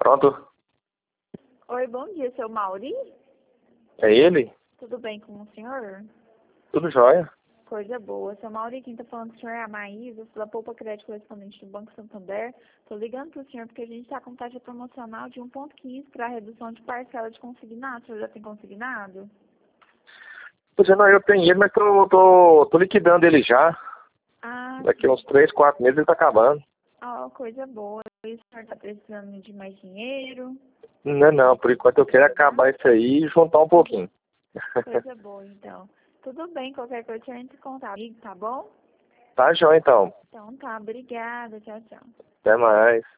Pronto. Oi, bom dia, seu Mauri? É ele? Tudo bem com o senhor? Tudo jóia? Coisa boa. Seu Mauri, quem tá falando com o senhor é a Maísa, sou da Poupa Crédito Correspondente do Banco Santander. Tô ligando pro senhor porque a gente tá com taxa promocional de 1,15 para redução de parcela de consignado. O senhor já tem consignado? Pois é, não, eu tenho ele, mas tô liquidando ele já. Ah, Daqui a sim. uns 3, 4 meses ele tá acabando. Ah, coisa boa. E o senhor tá precisando de mais dinheiro? Não, não, por enquanto eu quero acabar isso aí e juntar um pouquinho. Coisa boa, então. Tudo bem, qualquer coisa o senhor entra em contato comigo, tá bom? Tá jóia então. Então tá, obrigada. Tchau, tchau. Até mais.